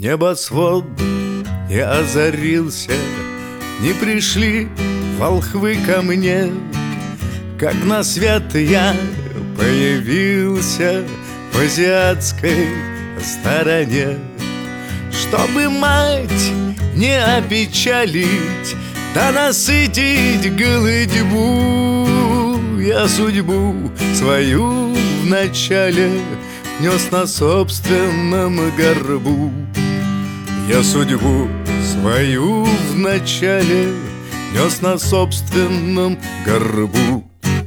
Небосвод не озарился, не пришли волхвы ко мне, как на свет я появился в азиатской стороне. Чтобы мать не опечалить, да насытить голодьбу, я судьбу свою вначале нес на собственном горбу. Я судьбу свою вначале нес на собственном горбу.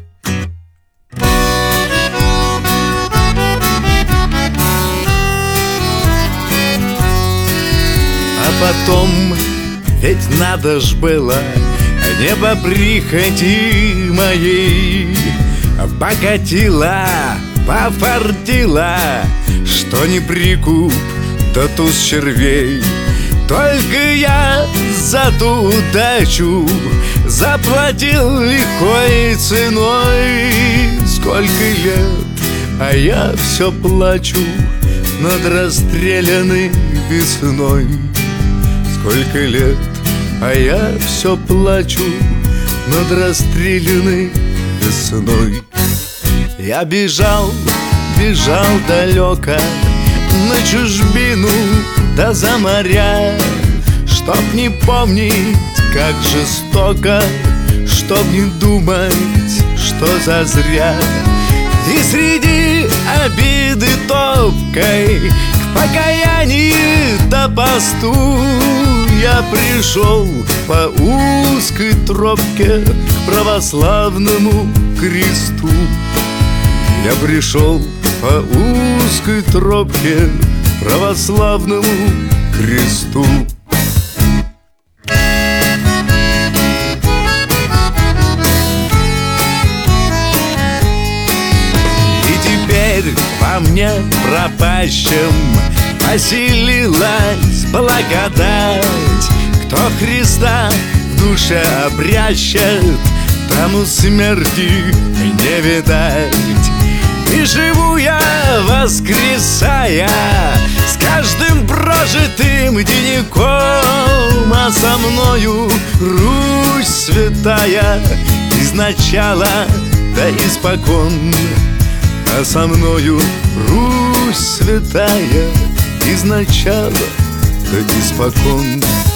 А потом, ведь надо ж было, не по прихоти моей, покатила, пофартила, что не прикуп, да туз червей. Только я за ту удачу заплатил лихой ценой. Сколько лет, а я все плачу над расстрелянной весной. Сколько лет, а я все плачу над расстрелянной весной. Я бежал, бежал далеко на чужбину да за моря, чтоб не помнить, как жестоко, чтоб не думать, что зазря. И среди обиды топкой к покаянию-то посту я пришел по узкой тропке к православному кресту. Я пришел по узкой тропке к православному кресту. И теперь во мне пропащем поселилась благодать. Кто Христа в душе обрящет, тому смерти не видать. И живу я, воскресая, с каждым прожитым деньком, а со мною Русь святая изначала да испокон. А со мною Русь святая изначала да испокон.